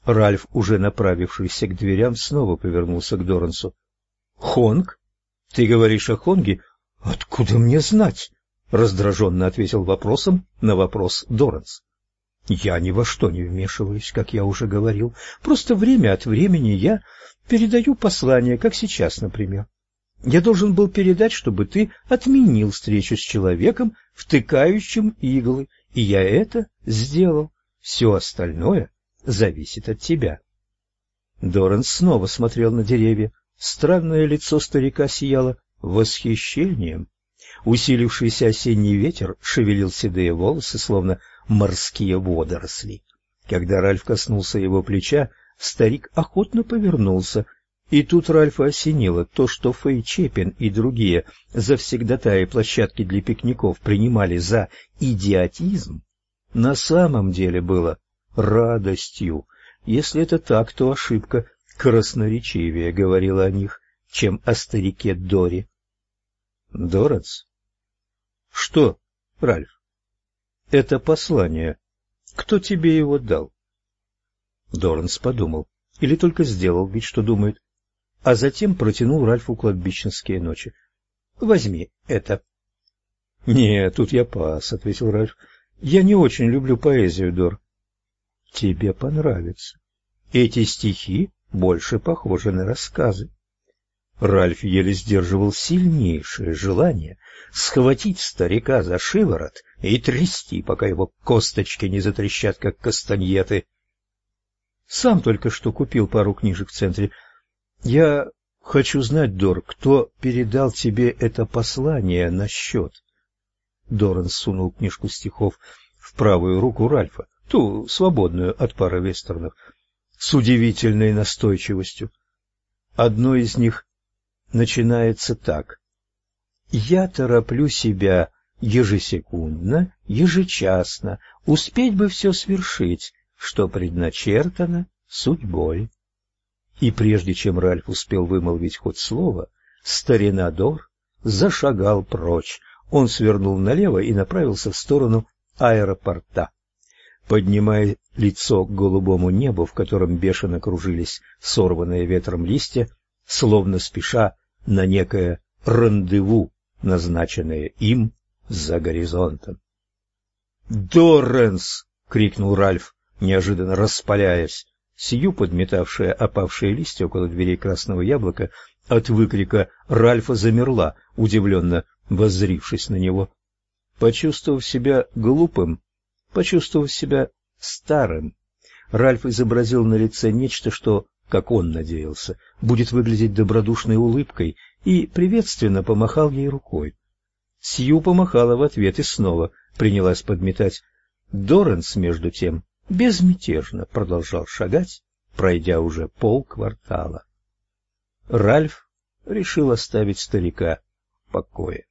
Ральф, уже направившийся к дверям, снова повернулся к Дорансу. — Хонг? Ты говоришь о Хонге? Откуда мне знать? — раздраженно ответил вопросом на вопрос Доранс. — Я ни во что не вмешиваюсь, как я уже говорил. Просто время от времени я передаю послание, как сейчас, например. Я должен был передать, чтобы ты отменил встречу с человеком, втыкающим иглы, и я это сделал. Все остальное зависит от тебя. Доранс снова смотрел на деревья. Странное лицо старика сияло восхищением. Усилившийся осенний ветер шевелил седые волосы, словно морские водоросли. Когда Ральф коснулся его плеча, старик охотно повернулся. И тут Ральфа осенило то, что Фэй Чепин и другие завсегдатаи площадки для пикников принимали за идиотизм, на самом деле было радостью. Если это так, то ошибка красноречивее говорила о них, чем о старике Дори. Доранс? Что, Ральф? Это послание. Кто тебе его дал? Доранс подумал, или только сделал вид, что думает, а затем протянул Ральфу кладбищенские ночи. — Возьми это. — Нет, тут я пас, — ответил Ральф. — Я не очень люблю поэзию, Дор. — Тебе понравится. Эти стихи больше похожи на рассказы. Ральф еле сдерживал сильнейшее желание схватить старика за шиворот и трясти, пока его косточки не затрещат, как кастаньеты. — Сам только что купил пару книжек в центре. Я хочу знать, Дор, кто передал тебе это послание на счет. Доранс сунул книжку стихов в правую руку Ральфа, ту свободную от пары вестернов, с удивительной настойчивостью. Одно из них начинается так: «Я тороплю себя ежесекундно, ежечасно, успеть бы все свершить, что предначертано судьбой». И прежде чем Ральф успел вымолвить хоть слово, старина Дор зашагал прочь. Он свернул налево и направился в сторону аэропорта. Поднимая лицо к голубому небу, в котором бешено кружились сорванные ветром листья, словно спеша на некое рандеву, назначенное им за горизонтом. «Доранс!» — крикнул Ральф, неожиданно распаляясь. Сью, подметавшая опавшие листья около дверей красного яблока, от выкрика Ральфа замерла, удивленно воззрившись на него. Почувствовав себя глупым, почувствовав себя старым, Ральф изобразил на лице нечто, что, как он надеялся, будет выглядеть добродушной улыбкой, и приветственно помахал ей рукой. Сью помахала в ответ и снова принялась подметать. Доранс, между тем, безмятежно продолжал шагать, пройдя уже полквартала. Ральф решил оставить старика в покое.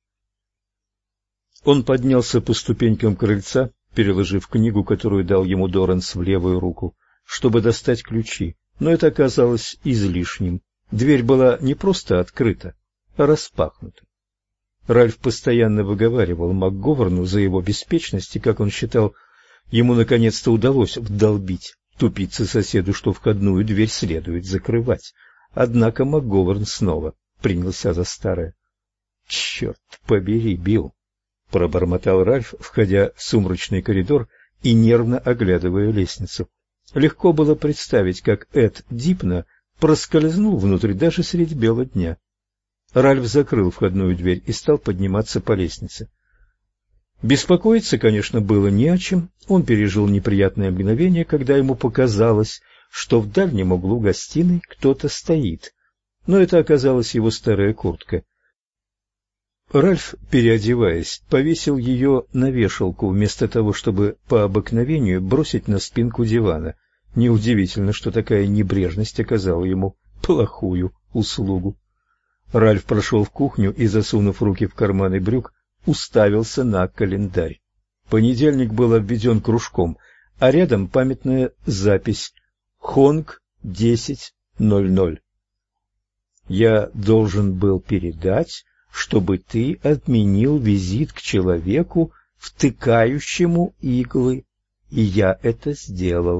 Он поднялся по ступенькам крыльца, переложив книгу, которую дал ему Доранс, в левую руку, чтобы достать ключи, но это оказалось излишним. Дверь была не просто открыта, а распахнута. Ральф постоянно выговаривал МакГоверну за его беспечность, и, как он считал, ему наконец-то удалось вдолбить тупице-соседу, что входную дверь следует закрывать. Однако МакГоверн снова принялся за старое. — Черт побери, Билл! — пробормотал Ральф, входя в сумрачный коридор и нервно оглядывая лестницу. Легко было представить, как Эд Дипна проскользнул внутрь даже средь бела дня. Ральф закрыл входную дверь и стал подниматься по лестнице. Беспокоиться, конечно, было не о чем. Он пережил неприятное мгновение, когда ему показалось, что в дальнем углу гостиной кто-то стоит. Но это оказалась его старая куртка. Ральф, переодеваясь, повесил ее на вешалку, вместо того, чтобы по обыкновению бросить на спинку дивана. Неудивительно, что такая небрежность оказала ему плохую услугу. Ральф прошел в кухню и, засунув руки в карманы брюк, уставился на календарь. Понедельник был обведен кружком, а рядом памятная запись «Хонг 10:00». «Я должен был передать, чтобы ты отменил визит к человеку, втыкающему иглы, и я это сделал.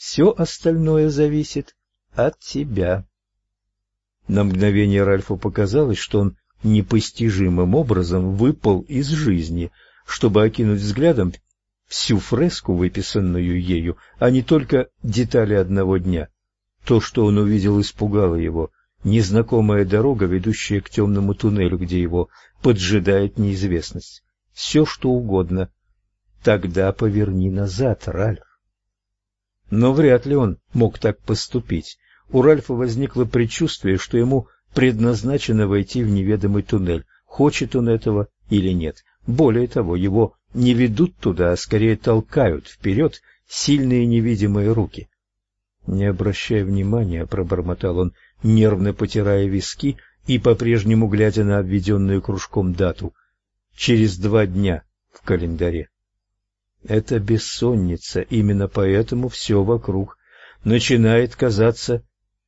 Все остальное зависит от тебя. На мгновение Ральфу показалось, что он непостижимым образом выпал из жизни, чтобы окинуть взглядом всю фреску, выписанную ею, а не только детали одного дня. То, что он увидел, испугало его. Незнакомая дорога, ведущая к темному туннелю, где его поджидает неизвестность. Все, что угодно. Тогда поверни назад, Ральф. Но вряд ли он мог так поступить. У Ральфа возникло предчувствие, что ему предназначено войти в неведомый туннель, хочет он этого или нет. Более того, его не ведут туда, а скорее толкают вперед сильные невидимые руки. «Не обращай внимания», — пробормотал он, нервно потирая виски и по-прежнему глядя на обведенную кружком дату. «Через 2 дня в календаре». Это бессонница, именно поэтому все вокруг начинает казаться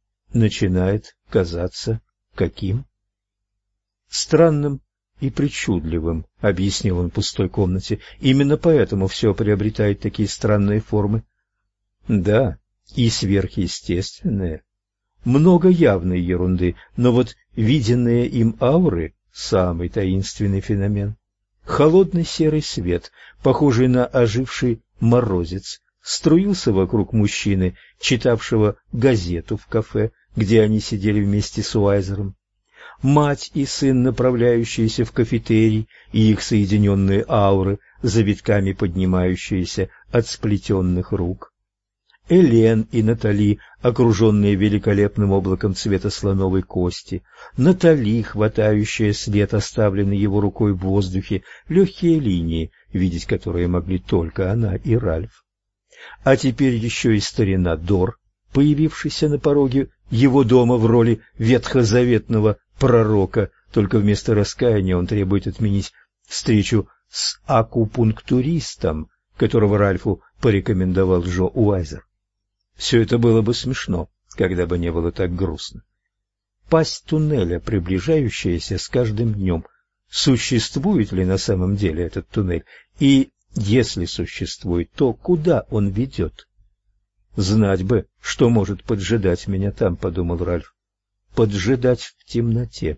каким? Странным и причудливым, объяснил он в пустой комнате. Именно поэтому все приобретает такие странные формы. Да, и сверхъестественное. Много явной ерунды, но вот виденные им ауры — самый таинственный феномен. Холодный серый свет, похожий на оживший морозец, струился вокруг мужчины, читавшего газету в кафе, где они сидели вместе с Уайзером. Мать и сын, направляющиеся в кафетерий, и их соединенные ауры, завитками поднимающиеся от сплетенных рук. Элен и Натали, окруженные великолепным облаком цвета слоновой кости. Натали, хватающая след, оставленный его рукой в воздухе, легкие линии, видеть которые могли только она и Ральф. А теперь еще и старина Дор, появившийся на пороге его дома в роли ветхозаветного пророка, только вместо раскаяния он требует отменить встречу с акупунктуристом, которого Ральфу порекомендовал Джо Уайзер. Все это было бы смешно, когда бы не было так грустно. Пасть туннеля, приближающаяся с каждым днем. Существует ли на самом деле этот туннель? И если существует, то куда он ведет? Знать бы, что может поджидать меня там, подумал Ральф. Поджидать в темноте.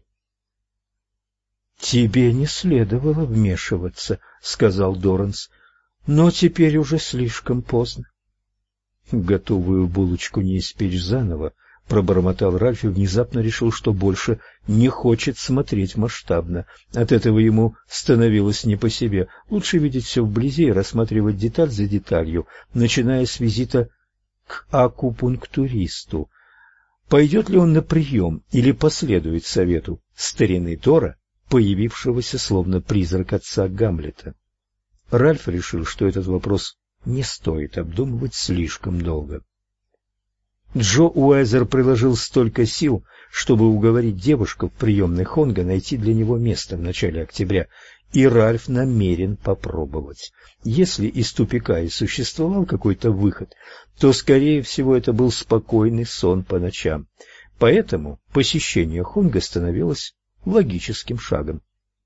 Тебе не следовало вмешиваться, сказал Доранс, но теперь уже слишком поздно. Готовую булочку не испечь заново, пробормотал Ральф и внезапно решил, что больше не хочет смотреть масштабно. От этого ему становилось не по себе. Лучше видеть все вблизи и рассматривать деталь за деталью, начиная с визита к акупунктуристу. Пойдет ли он на прием или последует совету старины Тора, появившегося словно призрак отца Гамлета? Ральф решил, что этот вопрос не стоит обдумывать слишком долго. Джо Уайзер приложил столько сил, чтобы уговорить девушку в приемной Хонга найти для него место в начале октября, и Ральф намерен попробовать. Если из тупика и существовал какой-то выход, то, скорее всего, это был спокойный сон по ночам. Поэтому посещение Хонга становилось логическим шагом.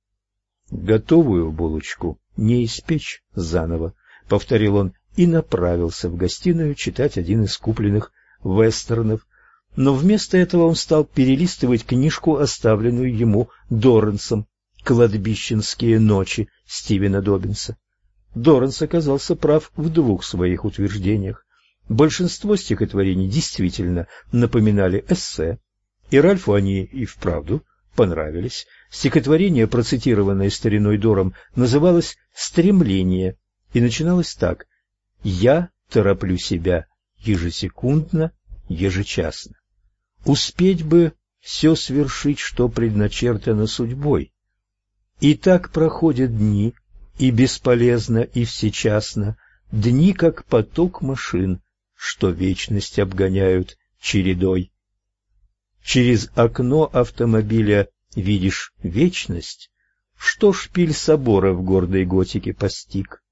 «Готовую булочку не испечь заново», — повторил он и направился в гостиную читать один из купленных вестернов, но вместо этого он стал перелистывать книжку, оставленную ему Дорансом, «Кладбищенские ночи» Стивена Доббинса. Доранс оказался прав в 2 своих утверждениях. Большинство стихотворений действительно напоминали эссе, и Ральфу они и вправду понравились. Стихотворение, процитированное стариной Дором, называлось «Стремление» и начиналось так: «Я тороплю себя ежесекундно, ежечасно. Успеть бы все свершить, что предначертано судьбой. И так проходят дни, и бесполезно, и всечасно, дни, как поток машин, что вечность обгоняют чередой. Через окно автомобиля видишь вечность, что шпиль собора в гордой готике постиг.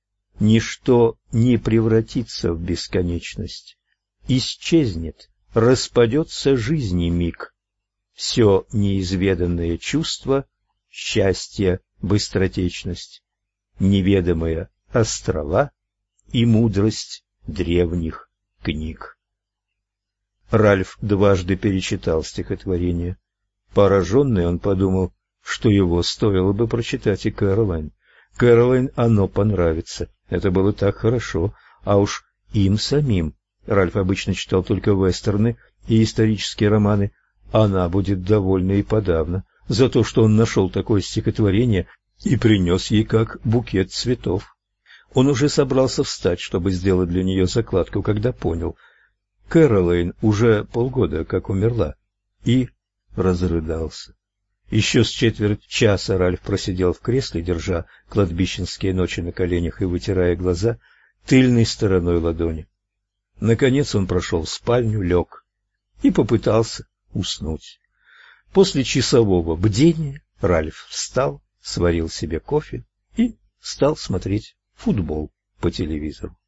Ничто не превратится в бесконечность, исчезнет, распадется жизни миг. Все неизведанное чувство, счастье, быстротечность, неведомые острова и мудрость древних книг. Ральф дважды перечитал стихотворение. Пораженный, он подумал, что его стоило бы прочитать и Кэролайн. Кэролайн оно понравится. Это было так хорошо. А уж им самим, Ральф обычно читал только вестерны и исторические романы, она будет довольна и подавно за то, что он нашел такое стихотворение и принес ей как букет цветов. Он уже собрался встать, чтобы сделать для нее закладку, когда понял: Кэролайн уже полгода как умерла, и разрыдался. Еще с четверть часа Ральф просидел в кресле, держа кладбищенские ночи на коленях и вытирая глаза тыльной стороной ладони. Наконец он прошел в спальню, лег и попытался уснуть. После часового бдения Ральф встал, сварил себе кофе и стал смотреть футбол по телевизору.